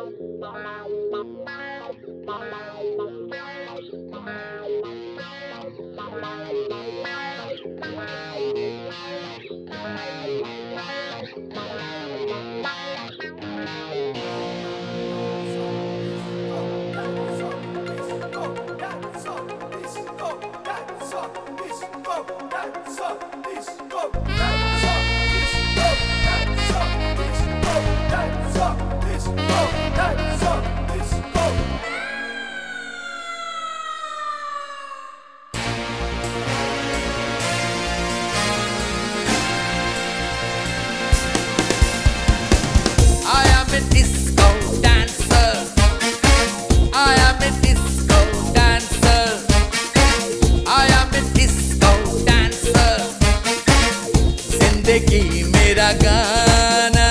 जिंदगी मेरा गाना,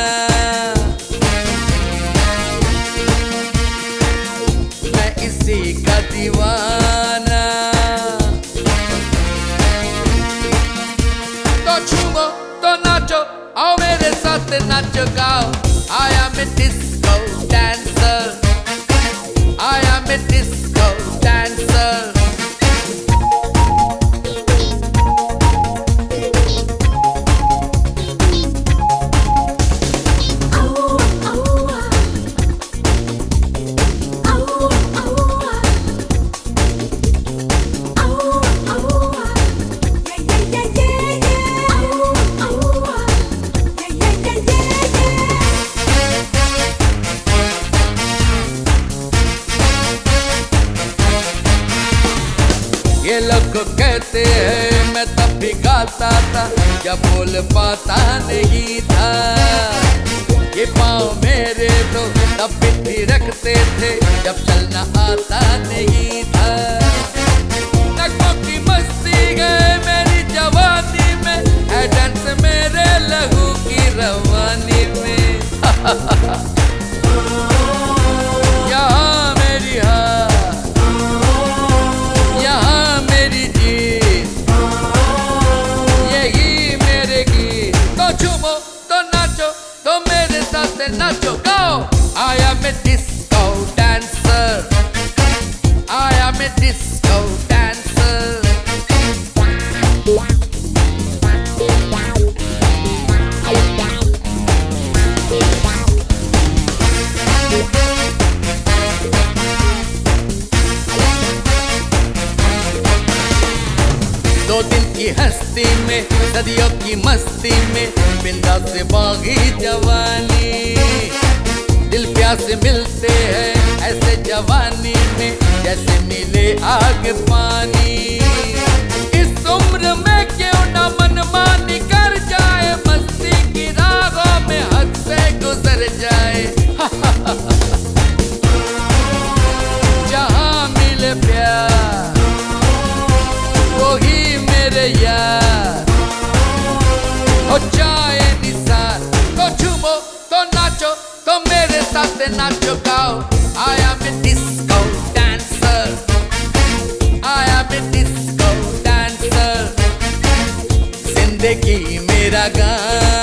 मैं इसी का दीवाना। तो झूमो तो नाचो, आओ मेरे साथ नाचो गाओ। I am a disco dancer, I am a disco dancer। ये लोग कहते हैं मैं तब भी गाता था जब बोल पाता नहीं था। ये पाँव मेरे तो तब भी रखते थे जब चलना आता नहीं था। नगमों की मस्ती गए मेरी जवानी में, है डांस मेरे लहू की रवानी में। यहाँ मेरी हार, तो मेरे साथ नाचो गाओ। I am a disco dancer, I am a disco dancer। दो दिन की हस्ती में, सदियों की मस्ती में, बिंदास से बागी जवानी। दिल प्यास मिलते हैं ऐसे जवानी में, जैसे मिले आग पानी। इस उम्र में क्यों ना मनमानी कर जाए, मस्ती की राहों में हद से गुजर जाए। जहाँ मिले प्यार वही मेरे यार हो जाए निसार। तो झूमो तो नाचो, तो मेरे साथ नाचो गाओ। I am a disco dancer, I am a disco dancer। जिंदगी मेरा गाना,